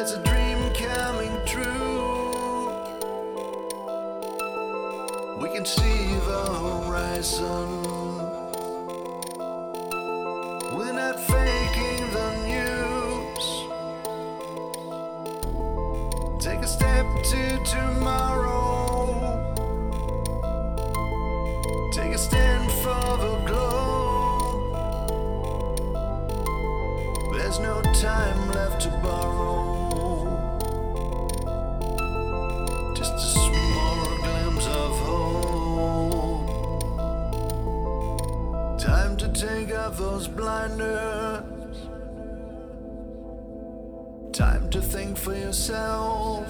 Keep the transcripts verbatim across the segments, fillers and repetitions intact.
There's a dream coming true. We can see the horizon. We're not faking the news. Take a step to tomorrow. Take a stand for the globe. There's no time left to borrow. Just a small glimpse of hope. Time to take off those blinders. Time to think for yourself.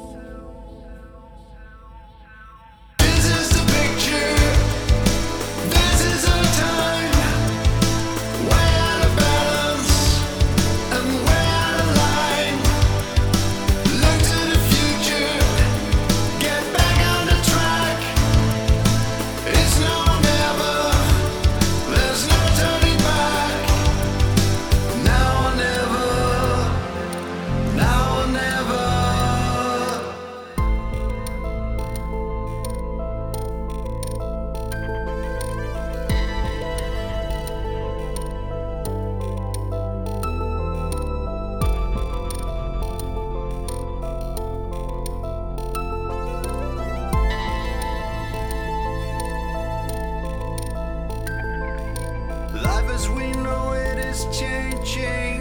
As we know it is changing,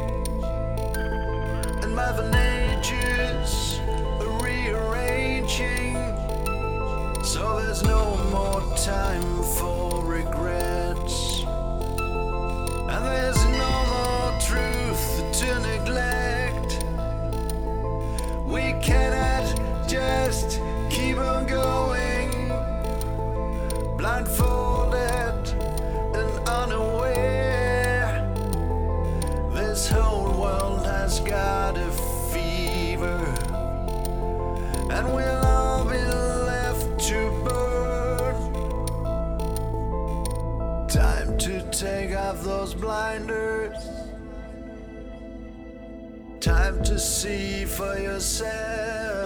and Mother Nature's rearranging, so there's no more time for regrets, and there's no more truth to neglect. We cannot just keep on going blindfolded and unaware. This whole world has got a fever, and we'll all be left to burn. Time to take off those blinders. Time to see for yourself.